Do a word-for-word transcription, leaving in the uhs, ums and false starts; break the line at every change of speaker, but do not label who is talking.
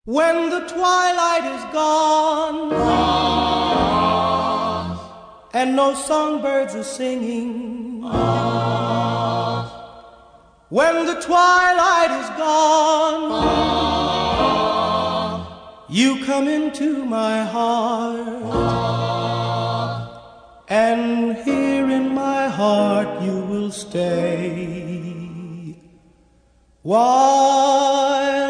When the twilight is gone,
Ah,
and no songbirds are singing,
ah,
when the twilight is gone,
ah,
you come into my heart,
ah,
and here in my heart you will stay while